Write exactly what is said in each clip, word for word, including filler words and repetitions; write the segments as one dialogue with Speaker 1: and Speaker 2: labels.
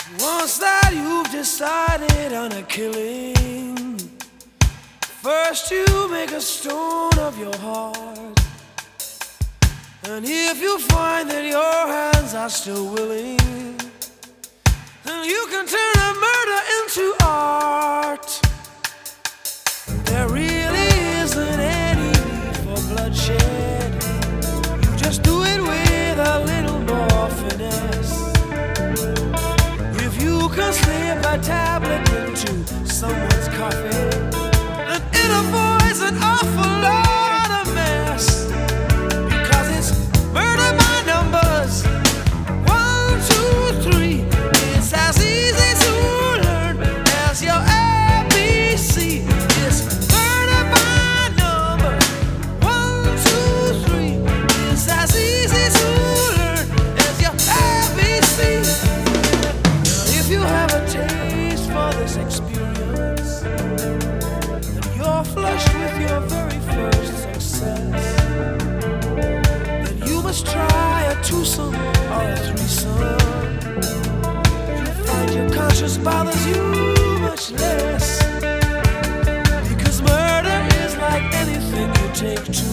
Speaker 1: Once that you've decided on a killing, first you make a stone of your heart. And if you find that your hands are still willing, then you can turn a murder into art. There really isn't any need for bloodshed. You just do it with a little more finesse. If you can slip a tablet into someone's coffee, then it avoids an awful lot of mess. Because it's murder by numbers. One, two, three. It's as easy to learn as your A B C. It's murder by numbers. One, two, three. It's as easy to learn as your A B C. Now, if you have a taste for this experience, and you're flushed with your very first success, then you must try a twosome or a threesome. You find your conscience bothers you much less. Because murder is like anything you take to.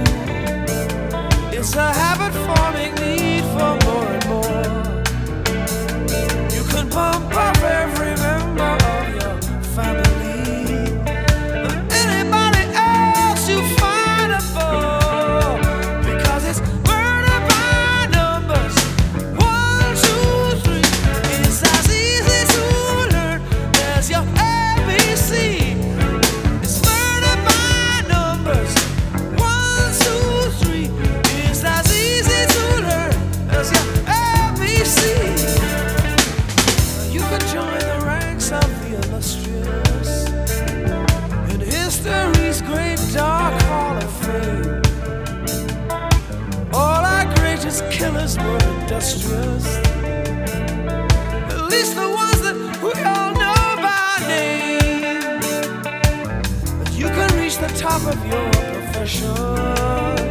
Speaker 1: It's a habit-forming need for more and more. You can pump up every member of your family and anybody else you find a bore. Because it's murder by numbers. One, two, three. It's as easy to learn as your A B C. It's murder by numbers. One, two, three. It's as easy to learn as your A B C. You can join the ranks of the illustrious in history's great dark hall of fame. All our greatest killers were industrious, at least the ones that we all know by name. But you can reach the top of your profession